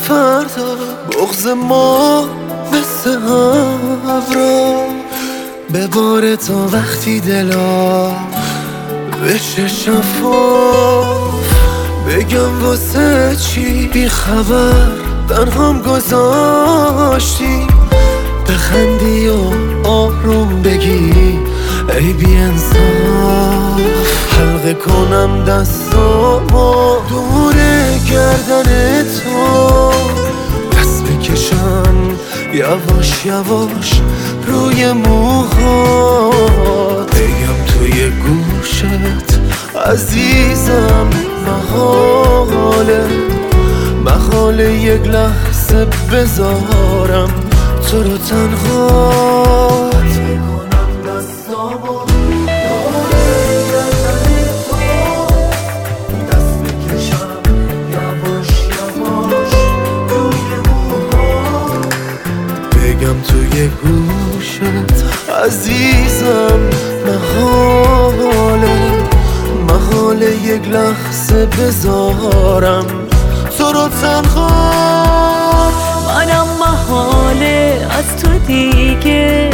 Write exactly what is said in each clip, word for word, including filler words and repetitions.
فردا بغض ما مثل ابرا بباره تا وقتی دلا بشه شفاف. بگم واسه چی بی خبر تنهام گذاشتی، بخندی و آروم بگی ای بی انصاف. حلقه کنم دستامو دور گردن تو، دست بکشم یواش یواش روی موهات، بگم توی گوشت عزیزم محاله، محاله یک لحظه بذارم تو رو تنها. بگم توی گوشت عزیزم محاله، محاله یک لحظه بذارم تو رو تنها. منم محاله از تو دیگه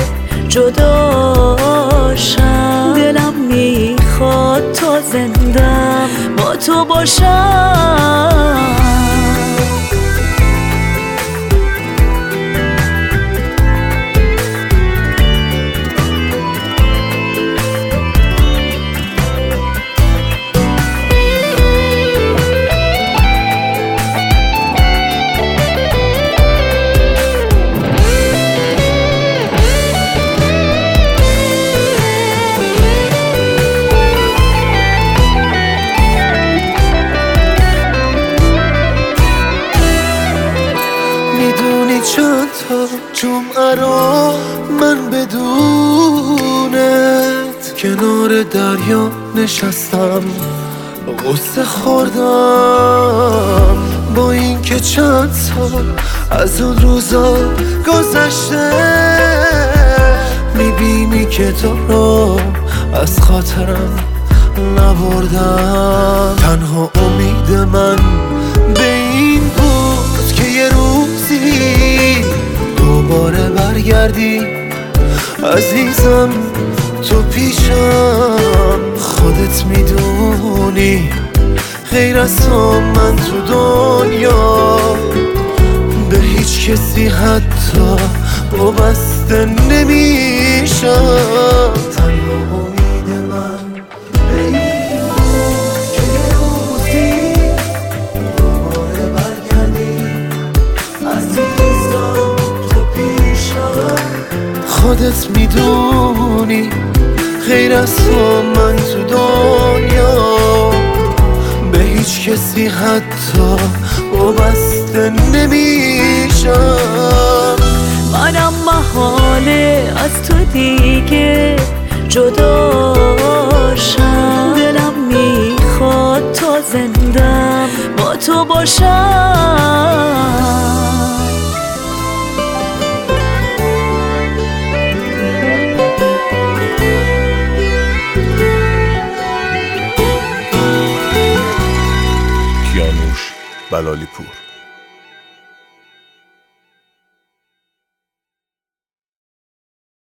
جداشم، دلم میخواد تا زندم با تو باشم. میدونی چند تا جمعه رو من بدونت کنار دریا نشستم غصه خوردم، با این که چند سال از اون روزا گذشته، میبینی که تو رو از خاطرم نبردم. تنها امید من به این بود که یه روزی دوباره برگردی عزیزم تو پیشم. خودت میدونی غیر از تو من تو دنیا به هیچ کسی حتی وابسته نمیشم. تنها امید من به این بود که یه روزی دوباره برگردی عزیزم تو پیشم. خودت میدونی غیر از تو من تو دنیا به هیچ کسی حتی وابسته نمیشم. منم محاله از تو دیگه جداشم، دلم میخواد تا زندم با تو باشم. کیانوش بلالی پور.